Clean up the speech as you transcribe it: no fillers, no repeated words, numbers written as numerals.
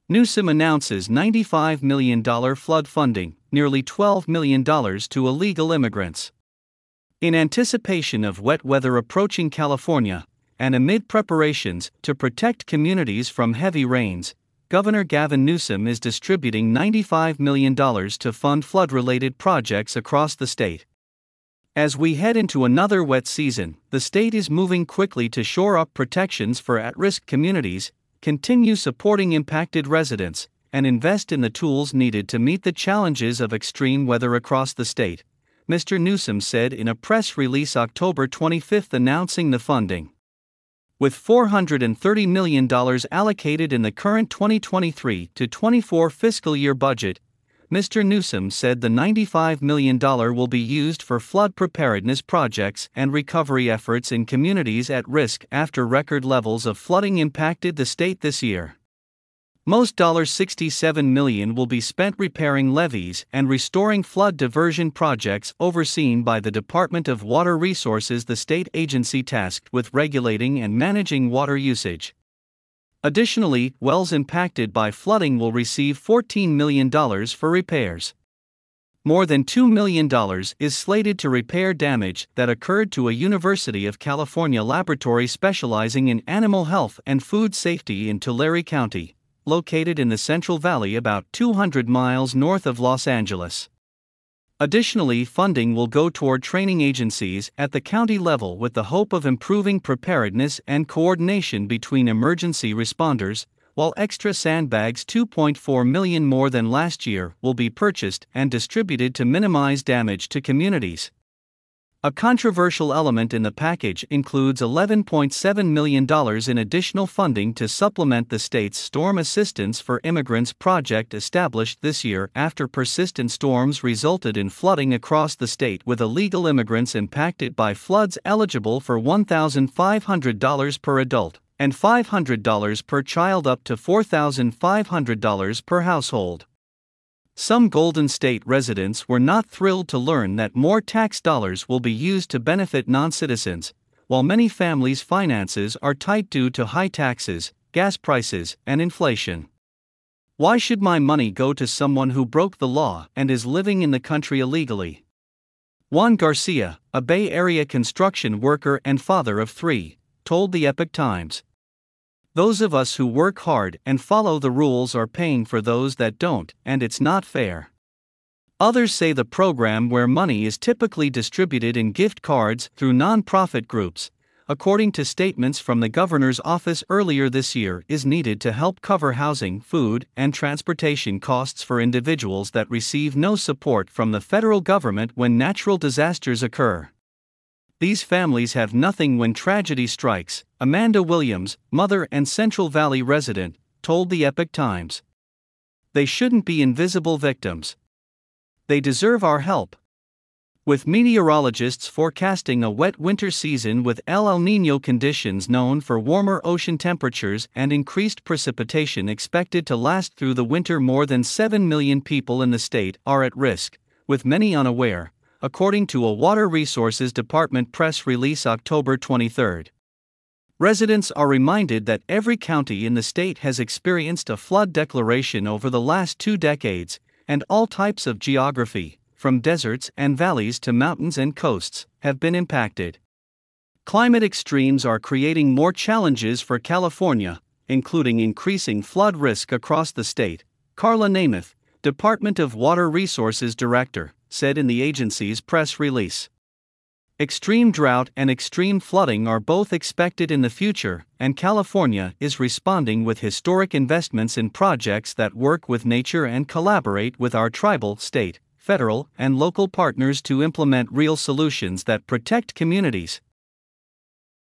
Newsom announces $95 million flood funding, nearly $12 million to illegal immigrants. In anticipation of wet weather approaching California, and amid preparations to protect communities from heavy rains, Governor Gavin Newsom is distributing $95 million to fund flood-related projects across the state. As we head into another wet season, the state is moving quickly to shore up protections for at-risk communities, continue supporting impacted residents, and invest in the tools needed to meet the challenges of extreme weather across the state, Mr. Newsom said in a press release October 25 announcing the funding. With $430 million allocated in the current 2023-24 fiscal year budget, Mr. Newsom said the $95 million will be used for flood preparedness projects and recovery efforts in communities at risk after record levels of flooding impacted the state this year. Most $67 million will be spent repairing levees and restoring flood diversion projects overseen by the Department of Water Resources, the state agency tasked with regulating and managing water usage. Additionally, wells impacted by flooding will receive $14 million for repairs. More than $2 million is slated to repair damage that occurred to a University of California laboratory specializing in animal health and food safety in Tulare County, located in the Central Valley about 200 miles north of Los Angeles. Additionally, funding will go toward training agencies at the county level with the hope of improving preparedness and coordination between emergency responders, while extra sandbags $2.4 million more than last year will be purchased and distributed to minimize damage to communities. A controversial element in the package includes $11.7 million in additional funding to supplement the state's Storm Assistance for Immigrants project established this year after persistent storms resulted in flooding across the state, with illegal immigrants impacted by floods eligible for $1,500 per adult and $500 per child, up to $4,500 per household. Some Golden State residents were not thrilled to learn that more tax dollars will be used to benefit non-citizens, while many families' finances are tight due to high taxes, gas prices, and inflation. Why should my money go to someone who broke the law and is living in the country illegally? Juan Garcia, a Bay Area construction worker and father of three, told the Epoch Times. Those of us who work hard and follow the rules are paying for those that don't, and it's not fair. Others say the program, where money is typically distributed in gift cards through non-profit groups, according to statements from the governor's office earlier this year, is needed to help cover housing, food, and transportation costs for individuals that receive no support from the federal government when natural disasters occur. These families have nothing when tragedy strikes, Amanda Williams, mother and Central Valley resident, told the Epoch Times. They shouldn't be invisible victims. They deserve our help. With meteorologists forecasting a wet winter season with El Niño conditions known for warmer ocean temperatures and increased precipitation expected to last through the winter, more than 7 million people in the state are at risk, with many unaware, according to a Water Resources Department press release October 23. Residents are reminded that every county in the state has experienced a flood declaration over the last 2 decades, and all types of geography, from deserts and valleys to mountains and coasts, have been impacted. Climate extremes are creating more challenges for California, including increasing flood risk across the state, Carla Namath, Department of Water Resources Director, said in the agency's press release. Extreme drought and extreme flooding are both expected in the future, and California is responding with historic investments in projects that work with nature and collaborate with our tribal, state, federal, and local partners to implement real solutions that protect communities,